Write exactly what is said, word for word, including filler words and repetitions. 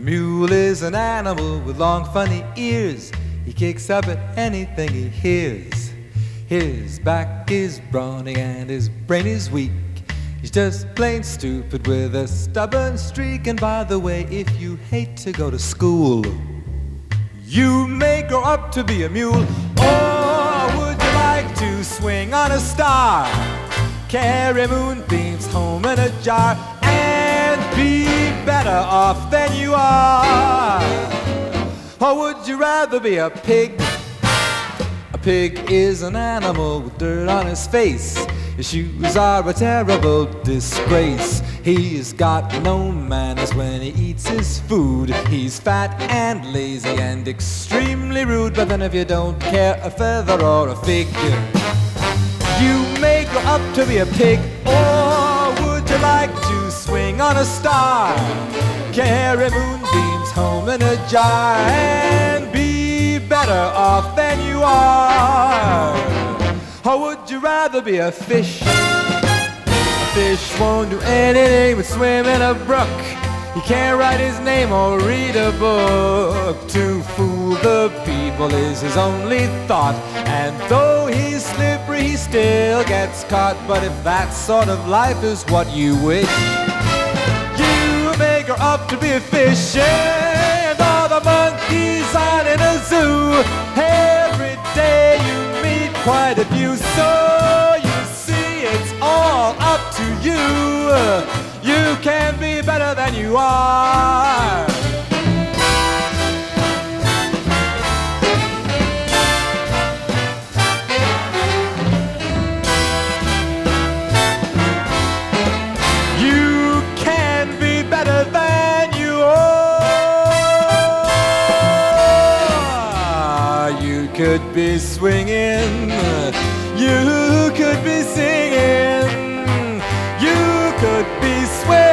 mule is an animal with long funny ears. He kicks up at anything he hears. His back is brawny and his brain is weak. He's just plain stupid with a stubborn streak. And by the way, if you hate to go to school, you may grow up to be a mule. Or would you like to swing on a star, carry moonbeams home in a jar, and be better off than you are? Or would you rather be a pig? A pig is an animal with dirt on his face. His shoes are a terrible disgrace. He's got no manners when he eats his food. He's fat and lazy and extremely rude. But then if you don't care a feather or a fig, you may grow up to be a pig. Or would you like to swing on a star, carry moonbeams home in a jar, and be better off than you are? Or would you rather be a fish? A fish won't do anything but swim in a brook. He can't write his name or read a book. To fool the people is his only thought, and though he's slippery he still gets caught. But if that sort of life is what you wish, you may grow up to be a fish. And all the monkeys are in a zoo. Every day you meet quite a few. So you see it's all up to you. You can be better than you are. You can be better than you are. You could be swinging, you could be singing, you could be swearing.